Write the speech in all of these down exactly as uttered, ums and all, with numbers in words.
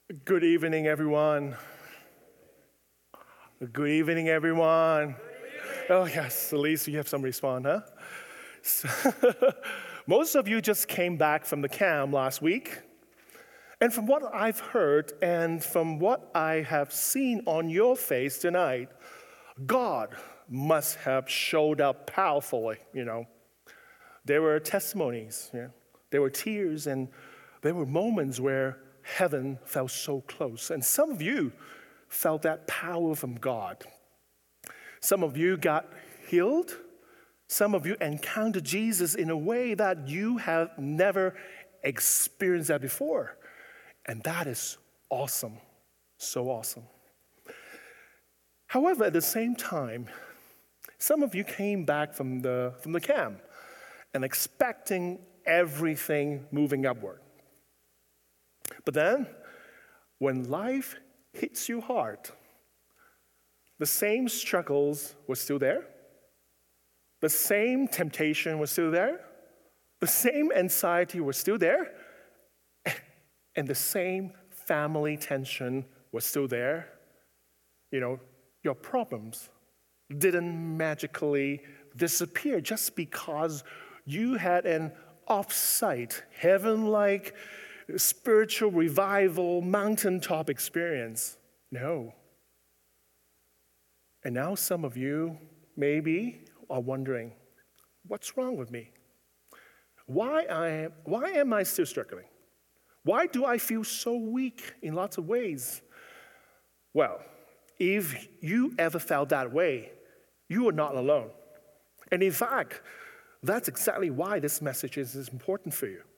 Good evening, everyone. Good evening, everyone. Oh, yes, at least you have some respond, huh? So, most of you just came back from the camp last week. And from what I've heard and from what I have seen on your face tonight, God must have showed up powerfully, you know. There were testimonies, you know. There were tears, and there were moments where heaven felt so close. And some of you felt that power from God. Some of you got healed. Some of you encountered Jesus in a way that you have never experienced that before. And that is awesome. So awesome. However, at the same time, some of you came back from the, from the camp and expecting everything moving upward. But then, when life hits you hard, the same struggles were still there. The same temptation was still there. The same anxiety was still there. And the same family tension was still there. You know, your problems didn't magically disappear just because you had an off-site, heaven-like spiritual revival, mountaintop experience. No. And now some of you maybe are wondering, what's wrong with me? Why, I, why am I still struggling? Why do I feel so weak in lots of ways? Well, if you ever felt that way, you are not alone. And in fact, that's exactly why this message is important for you.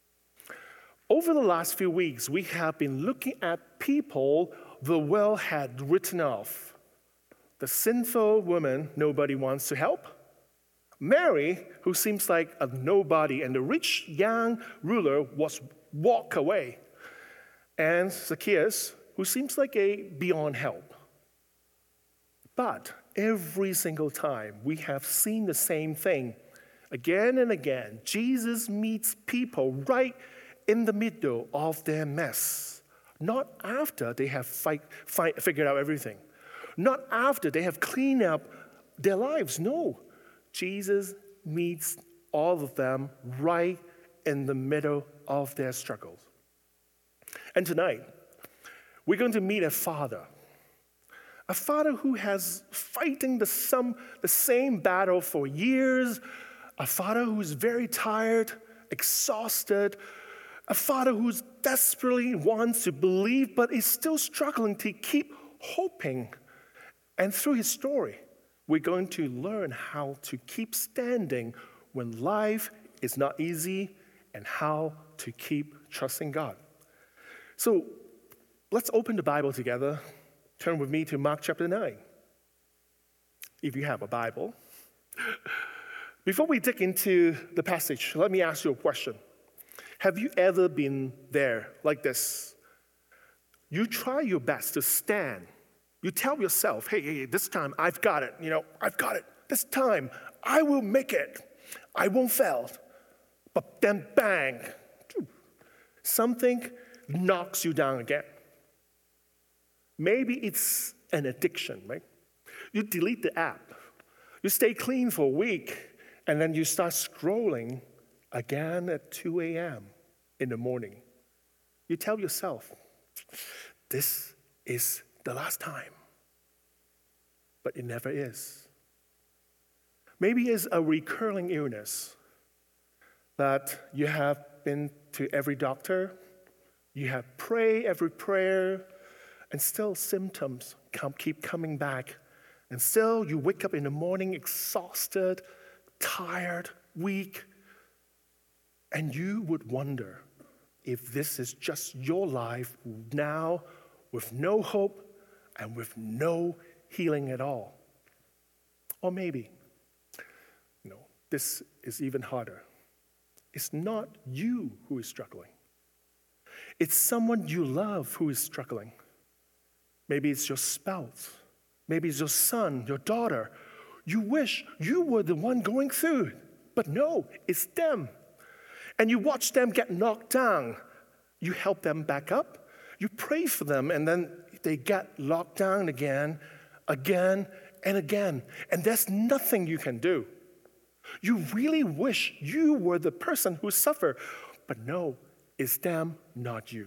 Over the last few weeks, we have been looking at people the world had written off. The sinful woman nobody wants to help. Mary, who seems like a nobody, and the rich young ruler was walk away. And Zacchaeus, who seems like a beyond help. But every single time, we have seen the same thing. Again and again, Jesus meets people right in the middle of their mess, not after they have fight, fight, figured out everything, not after they have cleaned up their lives. No, Jesus meets all of them right in the middle of their struggles. And tonight, we're going to meet a father, a father who has fighting the, some, the same battle for years, a father who's very tired, exhausted, a father who desperately wants to believe but is still struggling to keep hoping. And through his story, we're going to learn how to keep standing when life is not easy and how to keep trusting God. So let's open the Bible together. Turn with me to Mark chapter nine, if you have a Bible. Before we dig into the passage, let me ask you a question. Have you ever been there like this? You try your best to stand. You tell yourself, hey, hey, this time I've got it. You know, I've got it. This time I will make it. I won't fail. But then bang, something knocks you down again. Maybe it's an addiction, right? You delete the app. You stay clean for a week, and then you start scrolling again at two a.m. in the morning. You tell yourself, this is the last time. But it never is. Maybe it's a recurring illness that you have been to every doctor, you have prayed every prayer, and still symptoms come, keep coming back. And still you wake up in the morning exhausted, tired, weak, and you would wonder if this is just your life now with no hope and with no healing at all. Or maybe, no, this is even harder. It's not you who is struggling. It's someone you love who is struggling. Maybe it's your spouse. Maybe it's your son, your daughter. You wish you were the one going through, but no, it's them. And you watch them get knocked down. You help them back up. You pray for them, and then they get locked down again, again, and again. And there's nothing you can do. You really wish you were the person who suffered, but no, it's them, not you.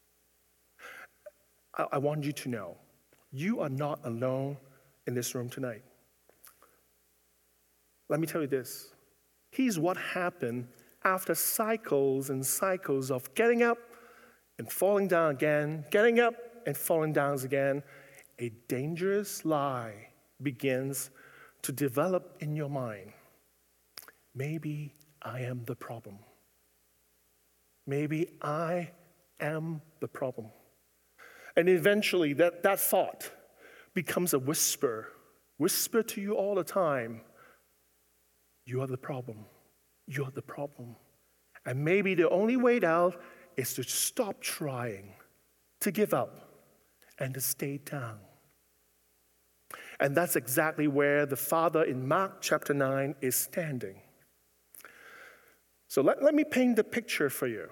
I, I want you to know, you are not alone in this room tonight. Let me tell you this. Here's what happened after cycles and cycles of getting up and falling down again, getting up and falling down again. A dangerous lie begins to develop in your mind. Maybe I am the problem. Maybe I am the problem. And eventually that, that thought becomes a whisper, whisper to you all the time. You are the problem. You are the problem. And maybe the only way out is to stop trying, to give up, and to stay down. And that's exactly where the Father in Mark chapter nine is standing. So let, let me paint the picture for you.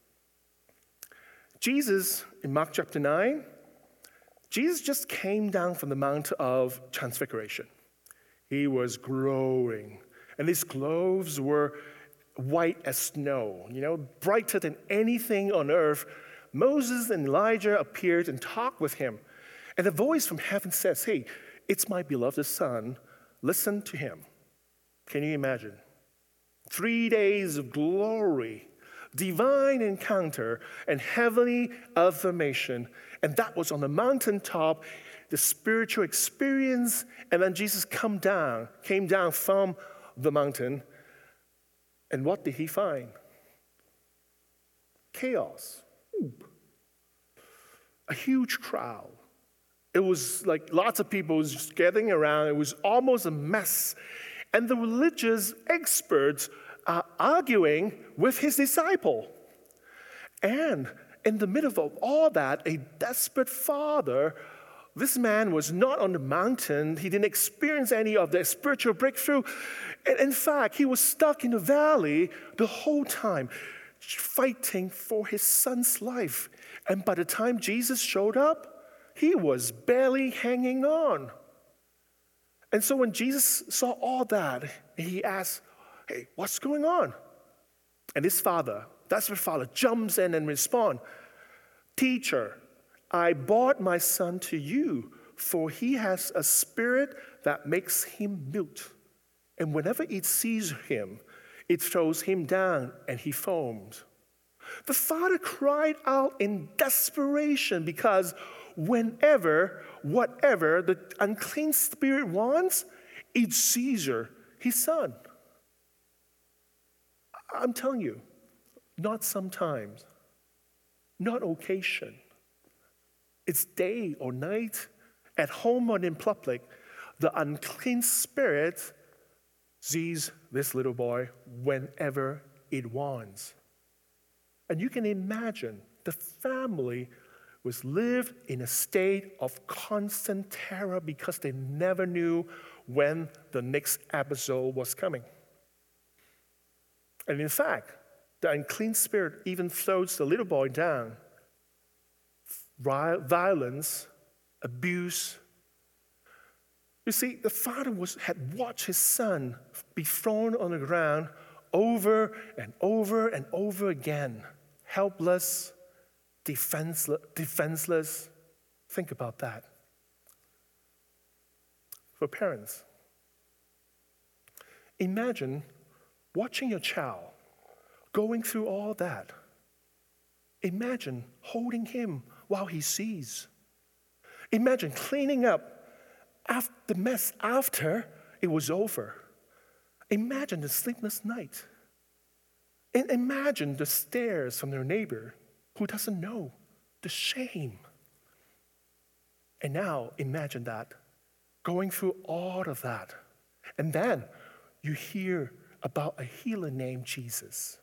Jesus, in Mark chapter nine, Jesus just came down from the Mount of Transfiguration. He was glowing, and his clothes were white as snow, you know, brighter than anything on earth. Moses and Elijah appeared and talked with him. And a voice from heaven says, hey, it's my beloved son, listen to him. Can you imagine? Three days of glory, divine encounter, and heavenly affirmation. And that was on the mountaintop, the spiritual experience. And then Jesus come down, came down from the mountain. And what did he find? Chaos. A huge crowd. It was like lots of people just gathering around. It was almost a mess. And the religious experts are arguing with his disciple. And in the middle of all that, a desperate father, this man was not on the mountain. He didn't experience any of the spiritual breakthrough. And in fact, he was stuck in the valley the whole time, fighting for his son's life. And by the time Jesus showed up, he was barely hanging on. And so when Jesus saw all that, he asked, hey, what's going on? And his father, that's what father, jumps in and responds, teacher, I brought my son to you, for he has a spirit that makes him mute. And whenever it sees him, it throws him down and he foams. The father cried out in desperation because whenever, whatever the unclean spirit wants, it seizes his son. I'm telling you, not sometimes, not occasion. It's day or night, at home or in public, the unclean spirit sees this little boy whenever it wants. And you can imagine the family was lived in a state of constant terror because they never knew when the next episode was coming. And in fact, the unclean spirit even throws the little boy down. Violence, abuse. You see, the father was, had watched his son be thrown on the ground over and over and over again, helpless, defenseless. defenseless. Think about that. For parents, imagine watching your child going through all that. Imagine holding him while he sees. Imagine cleaning up after the mess after it was over. Imagine the sleepless night. And imagine the stares from their neighbor who doesn't know, the shame. And now imagine that, going through all of that. And then you hear about a healer named Jesus.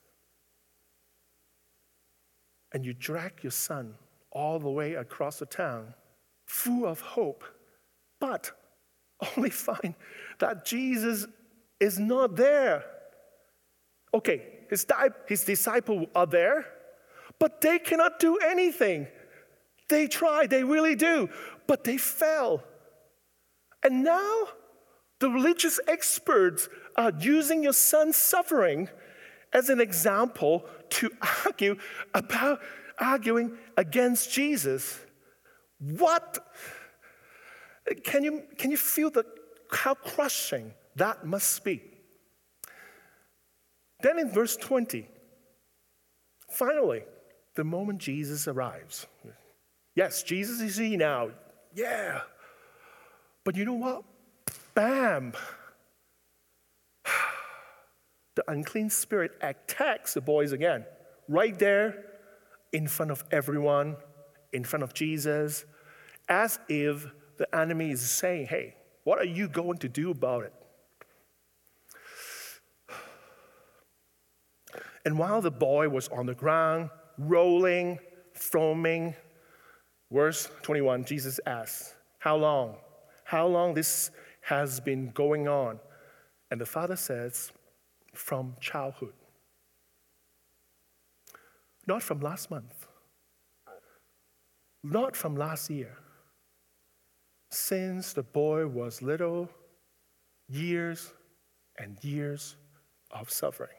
And you drag your son all the way across the town, full of hope, but only find that Jesus is not there. Okay, his, di- his disciples are there, but they cannot do anything. They try, they really do, but they fail. And now the religious experts are using your son's suffering as an example to argue about arguing against Jesus. What? Can you, can you feel the, how crushing that must be? Then in verse twenty, finally, the moment Jesus arrives. Yes, Jesus is here now. Yeah. But you know what? Bam! The unclean spirit attacks the boys again. Right there, in front of everyone, in front of Jesus, as if the enemy is saying, hey, what are you going to do about it? And while the boy was on the ground, rolling, foaming, verse twenty-one, Jesus asks, how long? How long this has been going on? And the father says, from childhood. Not from last month. Not from last year. Since the boy was little, years and years of suffering.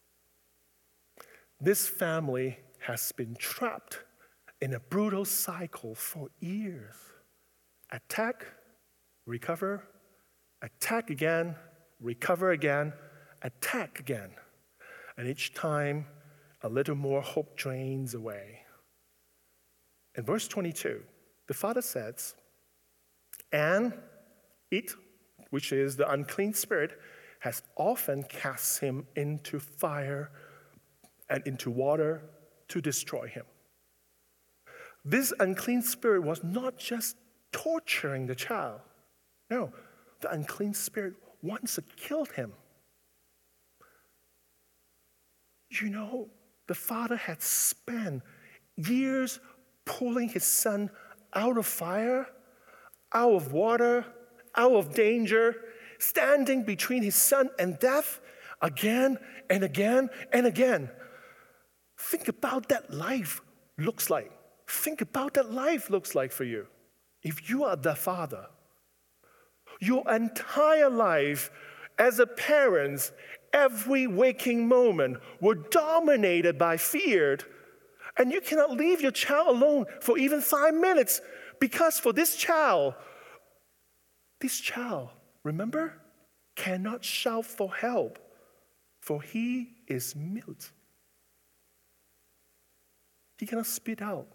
This family has been trapped in a brutal cycle for years. Attack, recover, attack again, recover again, attack again. And each time, a little more hope drains away. In verse twenty-two, the father says, and it, which is the unclean spirit, has often cast him into fire and into water to destroy him. This unclean spirit was not just torturing the child. No, the unclean spirit wants to kill him. You know, the father had spent years pulling his son out of fire, out of water, out of danger, standing between his son and death again and again and again. Think about that life looks like. Think about that life looks like for you. If you are the father, your entire life as a parent, every waking moment were dominated by fear, and you cannot leave your child alone for even five minutes because for this child, this child, remember, cannot shout for help, for he is mute. He cannot spit out.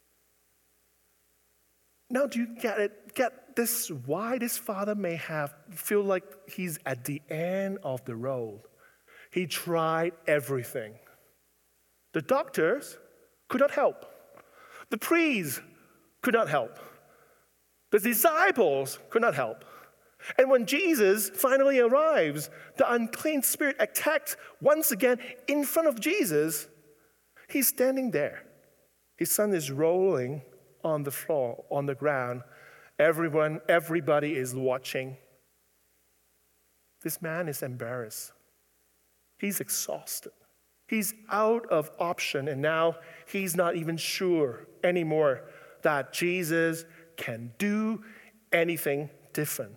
Now, do you get it? Get this? Why this father may have feel like he's at the end of the road. He tried everything. The doctors could not help. The priests could not help. The disciples could not help. And when Jesus finally arrives, the unclean spirit attacked once again in front of Jesus. He's standing there. His son is rolling on the floor, on the ground. Everyone, everybody is watching. This man is embarrassed. He's exhausted. He's out of option, and now he's not even sure anymore that Jesus can do anything different.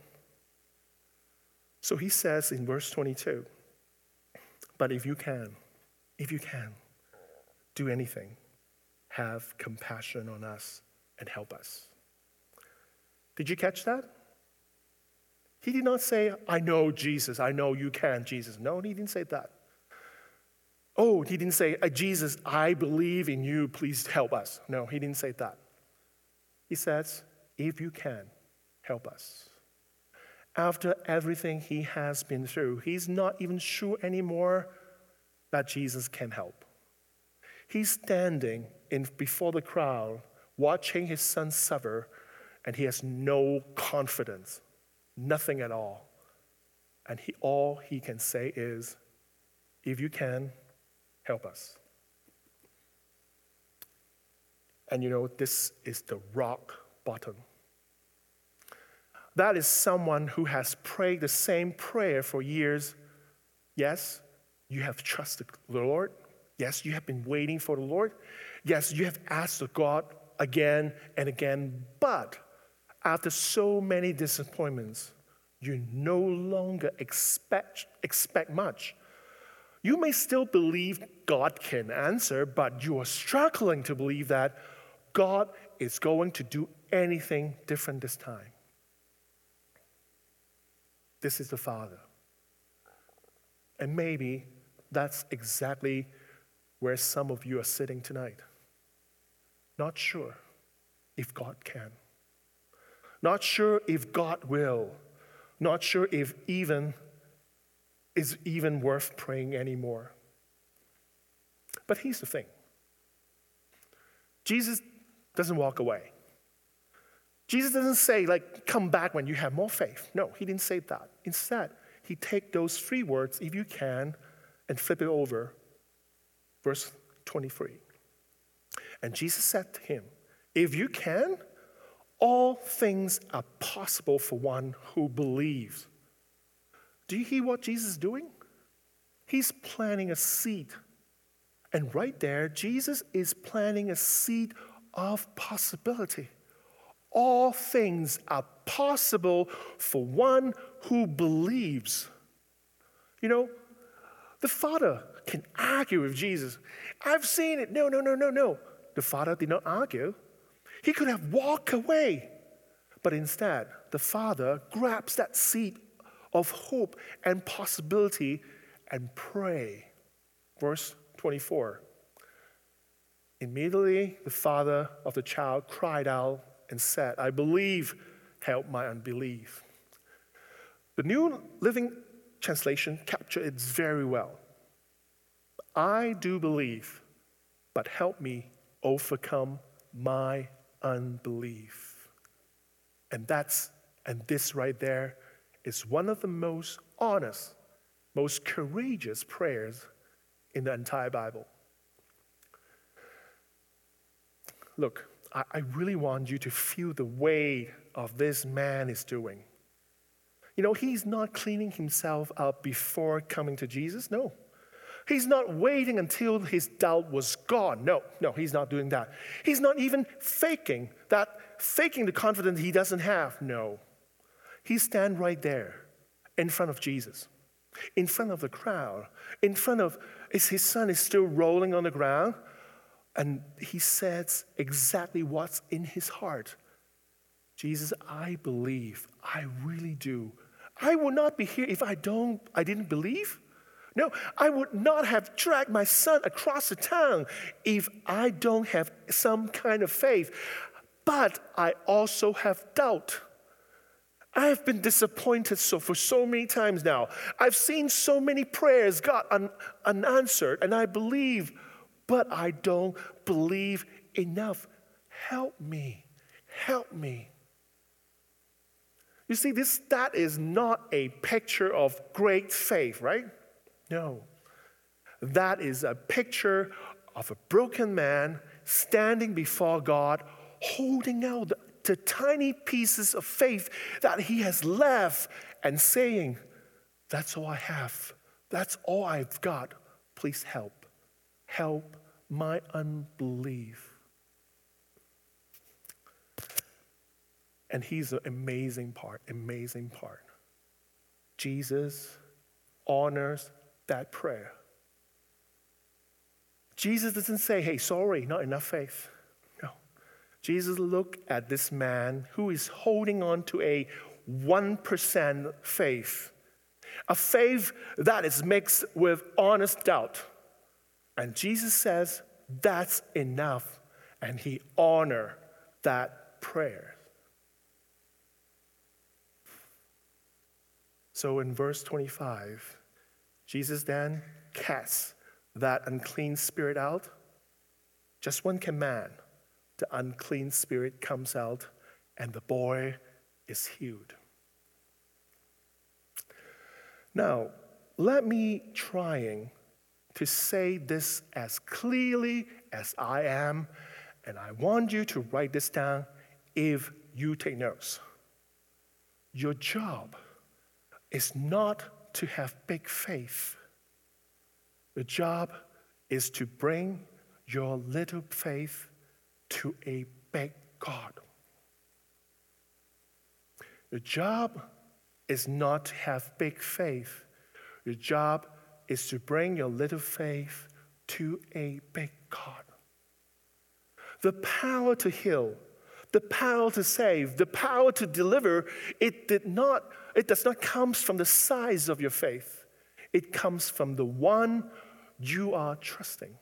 So he says in verse twenty-two, but if you can, if you can, do anything, have compassion on us and help us. Did you catch that? He did not say, I know Jesus, I know you can, Jesus. No, he didn't say that. Oh, he didn't say, Jesus, I believe in you, please help us. No, he didn't say that. He says, if you can, help us. After everything he has been through, he's not even sure anymore that Jesus can help. He's standing in before the crowd, watching his son suffer, and he has no confidence, nothing at all. And he, all he can say is, if you can, help us. And you know, this is the rock bottom. That is someone who has prayed the same prayer for years. Yes, you have trusted the Lord. Yes, you have been waiting for the Lord. Yes, you have asked the God again and again. But after so many disappointments, you no longer expect, expect much. You may still believe God can answer, but you are struggling to believe that God is going to do anything different this time. This is the Father. And maybe that's exactly where some of you are sitting tonight. Not sure if God can. Not sure if God will. Not sure if even is even worth praying anymore. But here's the thing. Jesus doesn't walk away. Jesus doesn't say, like, come back when you have more faith. No, he didn't say that. Instead, he take those three words, if you can, and flip it over. Verse twenty-three. And Jesus said to him, if you can, all things are possible for one who believes. Do you hear what Jesus is doing? He's planting a seed. And right there, Jesus is planting a seed of possibility. All things are possible for one who believes. You know, the Father can argue with Jesus. I've seen it. No, no, no, no, no. The Father did not argue. He could have walked away. But instead, the Father grabs that seed of hope and possibility and pray. Verse twenty-four. Immediately, the father of the child cried out and said, I believe, help my unbelief. The New Living Translation captures it very well. I do believe, but help me overcome my unbelief. And that's, and this right there is one of the most honest, most courageous prayers in the entire Bible. Look, I, I really want you to feel the weight of this man is doing. You know, he's not cleaning himself up before coming to Jesus. No. He's not waiting until his doubt was gone. No, no, he's not doing that. He's not even faking that, faking the confidence he doesn't have. No. He stands right there in front of Jesus, in front of the crowd, in front of, is his son is still rolling on the ground, and he says exactly what's in his heart. Jesus, I believe, I really do. I would not be here if I don't, I didn't believe. No, I would not have dragged my son across the town if I don't have some kind of faith. But I also have doubt. I have been disappointed so for so many times now. I've seen so many prayers got un, unanswered, and I believe, but I don't believe enough. Help me. Help me. You see, this that is not a picture of great faith, right? No. That is a picture of a broken man standing before God, holding out the to tiny pieces of faith that he has left and saying, that's all I have. That's all I've got. Please help. Help my unbelief. And here's the amazing part, amazing part. Jesus honors that prayer. Jesus doesn't say, hey, sorry, not enough faith. Jesus looked at this man who is holding on to a one percent faith, a faith that is mixed with honest doubt. And Jesus says, that's enough. And he honored that prayer. So in verse twenty-five, Jesus then casts that unclean spirit out. Just one command. The unclean spirit comes out, and the boy is healed. Now, let me trying to say this as clearly as I am, and I want you to write this down if you take notes. Your job is not to have big faith. The job is to bring your little faith to a big God. Your job is not to have big faith. Your job is to bring your little faith to a big God. The power to heal, the power to save, the power to deliver, it did not, it does not come from the size of your faith. It comes from the one you are trusting.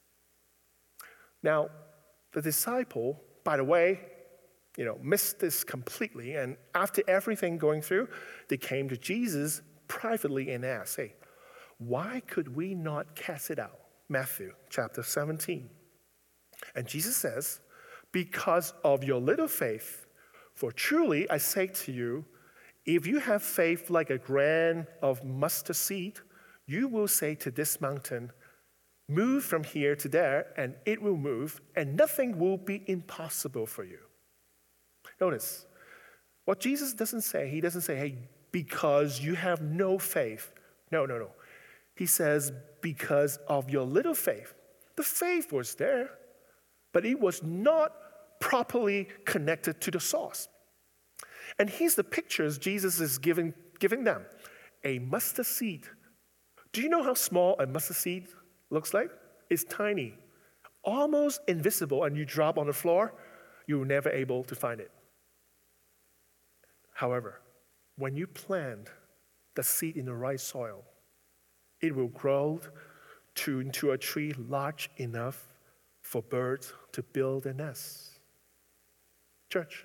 Now, the disciple, by the way, you know, missed this completely, and after everything going through, they came to Jesus privately and asked, hey, why could we not cast it out? Matthew chapter seventeen. And Jesus says, because of your little faith, for truly I say to you, if you have faith like a grain of mustard seed, you will say to this mountain, move from here to there, and it will move, and nothing will be impossible for you. Notice, what Jesus doesn't say, he doesn't say, hey, because you have no faith. No, no, no. He says, because of your little faith. The faith was there, but it was not properly connected to the source. And here's the pictures Jesus is giving, giving them. A mustard seed. Do you know how small a mustard seed looks like? It's tiny, almost invisible, and you drop on the floor, you're never able to find it. However, when you plant the seed in the right soil, it will grow to, into a tree large enough for birds to build a nest. Church,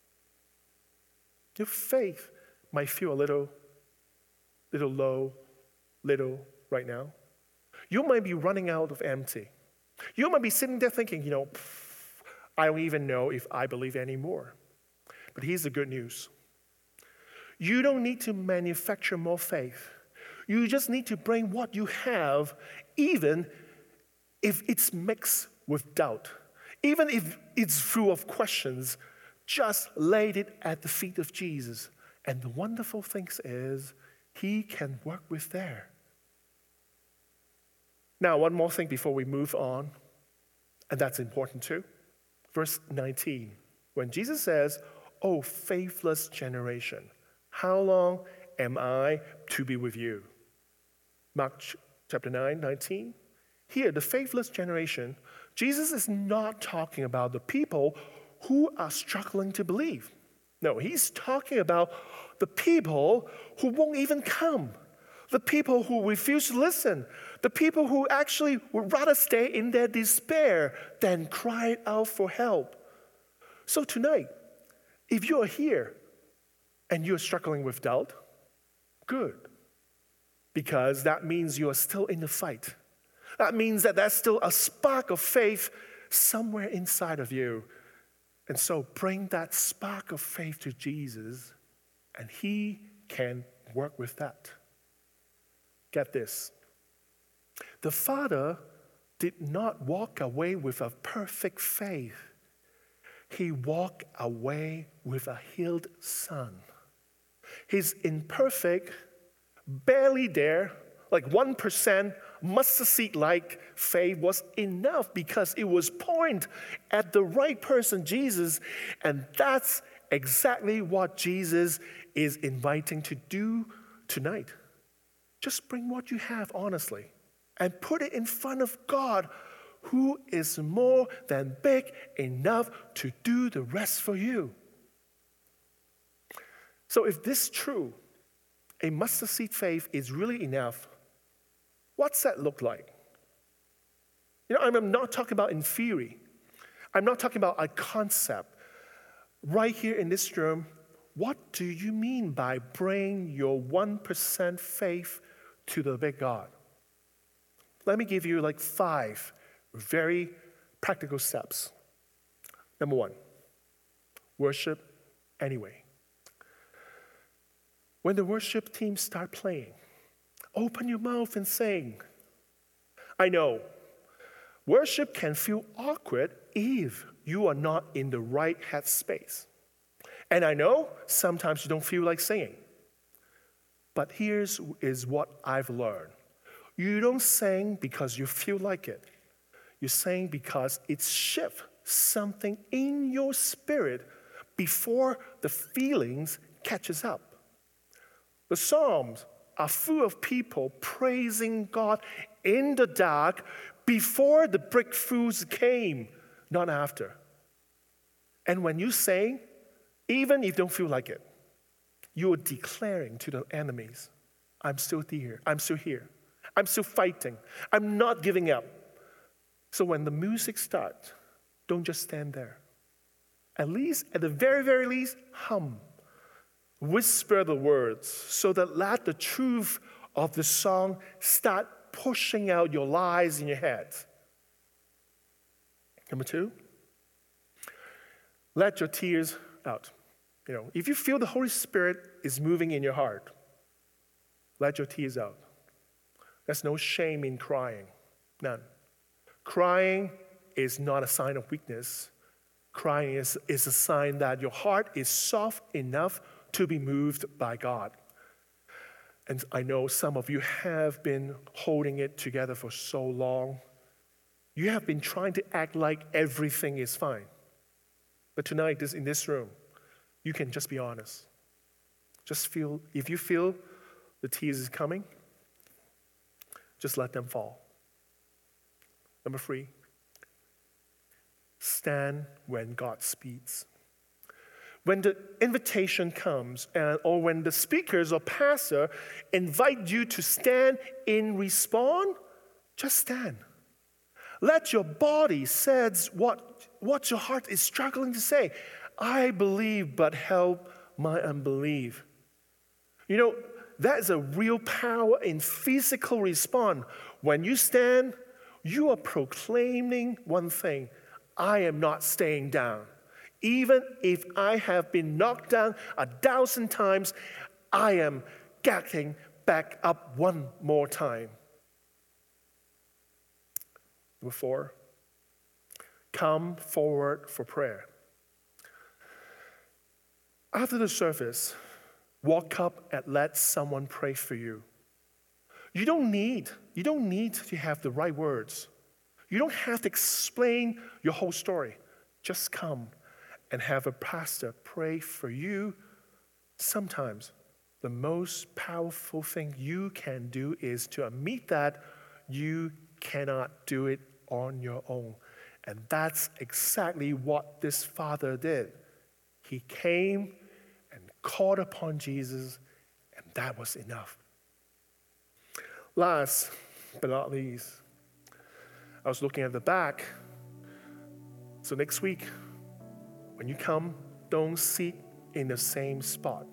your faith might feel a little, little low, little right now. You might be running out of empty. You might be sitting there thinking, you know, I don't even know if I believe anymore. But here's the good news. You don't need to manufacture more faith. You just need to bring what you have, even if it's mixed with doubt. Even if it's full of questions, just lay it at the feet of Jesus. And the wonderful thing is, he can work with there. Now, one more thing before we move on, and that's important too. Verse nineteen, when Jesus says, "Oh, faithless generation, how long am I to be with you?" Mark chapter nine, nineteen. Here, the faithless generation, Jesus is not talking about the people who are struggling to believe. No, he's talking about the people who won't even come. The people who refuse to listen. The people who actually would rather stay in their despair than cry out for help. So tonight, if you are here and you're struggling with doubt, good. Because that means you are still in the fight. That means that there's still a spark of faith somewhere inside of you. And so bring that spark of faith to Jesus, and he can work with that. Get this. The Father did not walk away with a perfect faith. He walked away with a healed son. His imperfect, barely there, like one percent mustard seed-like faith was enough because it was pointed at the right person, Jesus. And that's exactly what Jesus is inviting to do tonight. Just bring what you have honestly and put it in front of God, who is more than big enough to do the rest for you. So if this is true, a mustard seed faith is really enough, what's that look like? You know, I'm not talking about in theory. I'm not talking about a concept. Right here in this room, what do you mean by bring your one percent faith to the big God? Let me give you like five very practical steps. Number one, worship anyway. When the worship team start playing, open your mouth and sing. I know, worship can feel awkward if you are not in the right headspace. And I know sometimes you don't feel like singing. But here's is what I've learned. You don't sing because you feel like it. You sing because it's shift something in your spirit before the feelings catches up. The Psalms are full of people praising God in the dark before the breakthroughs came, not after. And when you sing, even if you don't feel like it, you're declaring to the enemies, I'm still here, I'm still here, I'm still fighting, I'm not giving up. So when the music starts, don't just stand there. At least, at the very, very least, hum. Whisper the words so that let the truth of the song start pushing out your lies in your head. Number two, let your tears out. You know, if you feel the Holy Spirit is moving in your heart, let your tears out. There's no shame in crying, none. Crying is not a sign of weakness. Crying is, is a sign that your heart is soft enough to be moved by God. And I know some of you have been holding it together for so long. You have been trying to act like everything is fine. But tonight, this, in this room, you can just be honest. Just feel, if you feel the tears is coming, just let them fall. Number three, stand when God speaks. When the invitation comes, and, or when the speakers or pastor invite you to stand in response, just stand. Let your body sense what, what your heart is struggling to say. I believe, but help my unbelief. You know, that is a real power in physical response. When you stand, you are proclaiming one thing. I am not staying down. Even if I have been knocked down a thousand times, I am getting back up one more time. Number four, come forward for prayer. After the service, walk up and let someone pray for you. You don't need, you don't need to have the right words. You don't have to explain your whole story. Just come and have a pastor pray for you. Sometimes the most powerful thing you can do is to admit that you cannot do it on your own. And that's exactly what this father did. He came and called upon Jesus, and that was enough. Last but not least, I was looking at the back. So next week, when you come, don't sit in the same spot.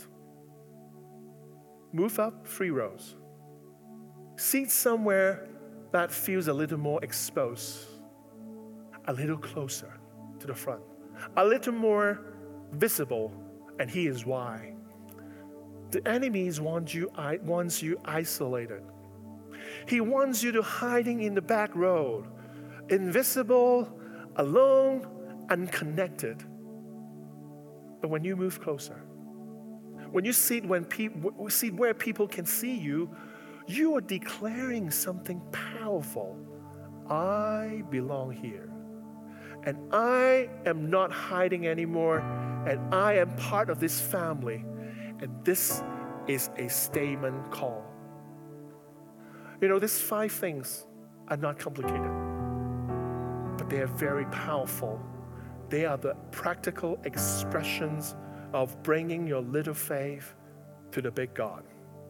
Move up three rows. Sit somewhere that feels a little more exposed, a little closer to the front, a little more visible, and here's why. The enemies want you, wants you isolated. He wants you to hiding in the back row, invisible, alone, unconnected. But when you move closer, when you sit when people sit where people can see you, you are declaring something powerful. I belong here. And I am not hiding anymore, and I am part of this family. And this is a statement call. You know, these five things are not complicated, but they are very powerful. They are the practical expressions of bringing your little faith to the big God.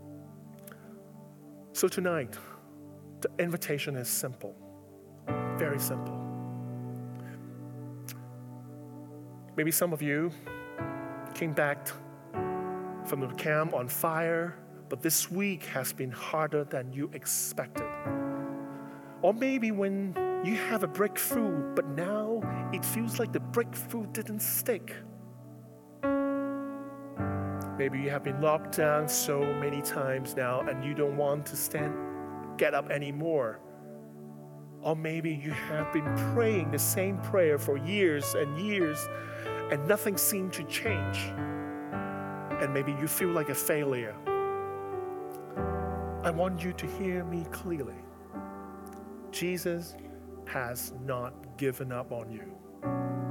So tonight, the invitation is simple, very simple. Maybe some of you came back from the camp on fire, but this week has been harder than you expected. Or maybe when you have a breakthrough, but now it feels like the breakthrough didn't stick. Maybe you have been locked down so many times now and you don't want to stand, get up anymore. Or maybe you have been praying the same prayer for years and years and nothing seemed to change. And maybe you feel like a failure. I want you to hear me clearly. Jesus has not given up on you.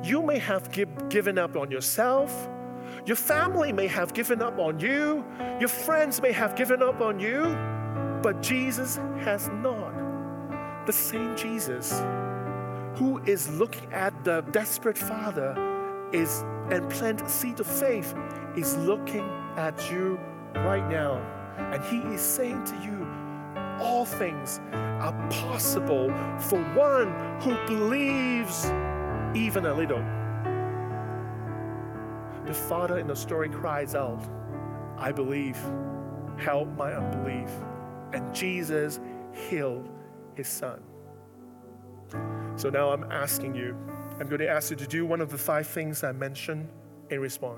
You may have give, given up on yourself. Your family may have given up on you. Your friends may have given up on you. But Jesus has not. The same Jesus who is looking at the desperate father is and plant a seed of faith is looking at you right now. And he is saying to you, all things are possible for one who believes even a little. The father in the story cries out, I believe, help my unbelief. And Jesus healed his son. So now I'm asking you, I'm going to ask you to do one of the five things I mentioned in response.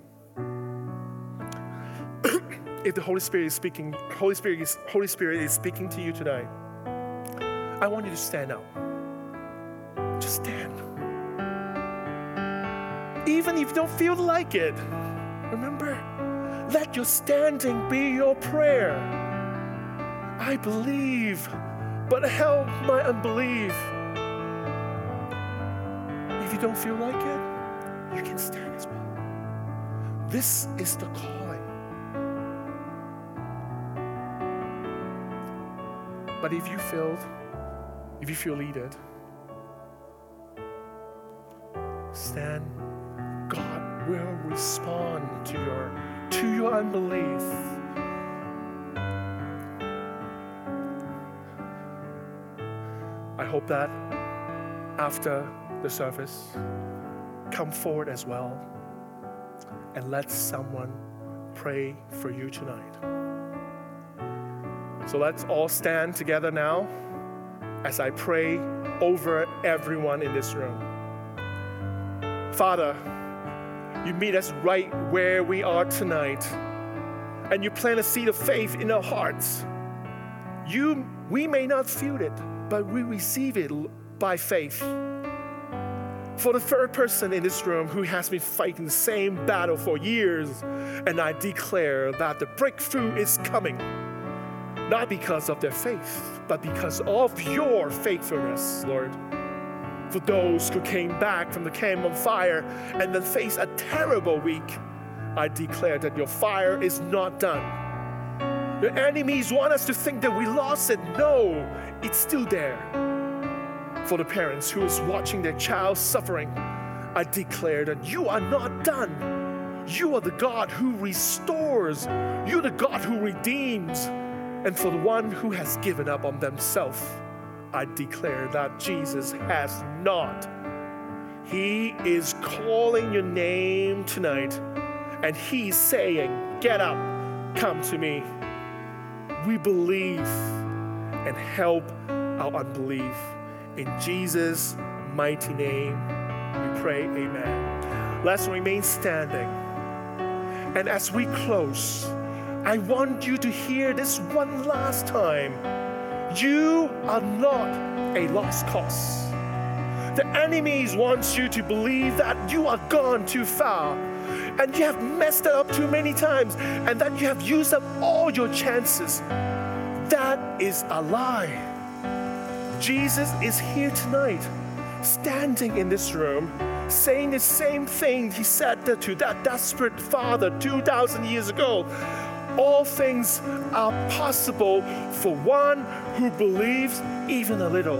If the Holy Spirit is speaking, Holy Spirit is, Holy Spirit is speaking to you today, I want you to stand up. Just stand. Even if you don't feel like it, remember, let your standing be your prayer. I believe, but help my unbelief. If you don't feel like it, you can stand as well. This is the calling. But if you feel, if you feel leaded, stand. God will respond to your to your unbelief. I hope that after the service, come forward as well and let someone pray for you tonight. So let's all stand together now as I pray over everyone in this room. Father, you meet us right where we are tonight, and you plant a seed of faith in our hearts. You, we may not feel it, but we receive it by faith. For the third person in this room who has been fighting the same battle for years, and I declare that the breakthrough is coming, not because of their faith, but because of your faithfulness, Lord. For those who came back from the camp on fire and then faced a terrible week, I declare that your fire is not done. The enemies want us to think that we lost it. No, it's still there. For the parents who is watching their child suffering, I declare that you are not done. You are the God who restores. You're the God who redeems. And for the one who has given up on themselves, I declare that Jesus has not. He is calling your name tonight, and he's saying, get up, come to me. We believe, and help our unbelief. In Jesus' mighty name, we pray, amen. Let's remain standing. And as we close, I want you to hear this one last time. You are not a lost cause. The enemies want you to believe that you are gone too far, and you have messed it up too many times, and that you have used up all your chances. That is a lie. Jesus is here tonight, standing in this room, saying the same thing he said to that desperate father two thousand years ago. All things are possible for one who believes even a little.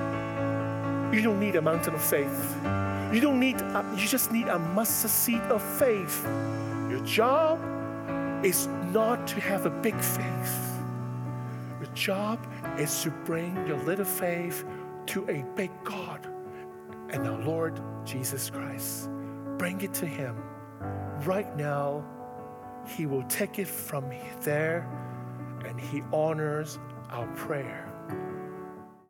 You don't need a mountain of faith. You don't need, a, you just need a mustard seed of faith. Your job is not to have a big faith. Your job is to bring your little faith to a big God and our Lord Jesus Christ. Bring it to him right now. He will take it from there, and he honors our prayer.